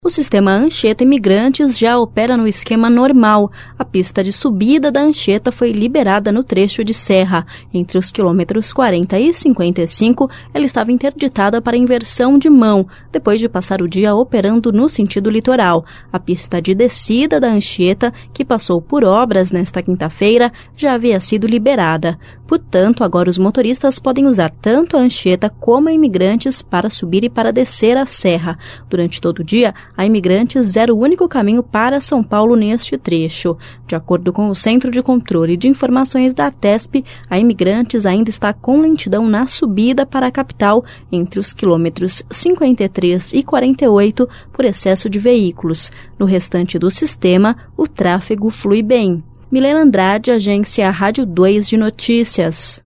O sistema Anchieta Imigrantes já opera no esquema normal. A pista de subida da Anchieta foi liberada no trecho de serra. Entre os quilômetros 40 e 55, ela estava interditada para inversão de mão, depois de passar o dia operando no sentido litoral. A pista de descida da Anchieta, que passou por obras nesta quinta-feira, já havia sido liberada. Portanto, agora os motoristas podem usar tanto a Anchieta como a Imigrantes para subir e para descer a serra. Durante todo o dia, a Imigrantes era o único caminho para São Paulo neste trecho. De acordo com o Centro de Controle de Informações da Artesp, a Imigrantes ainda está com lentidão na subida para a capital entre os quilômetros 53 e 48 por excesso de veículos. No restante do sistema, o tráfego flui bem. Milena Andrade, Agência Rádio 2 de Notícias.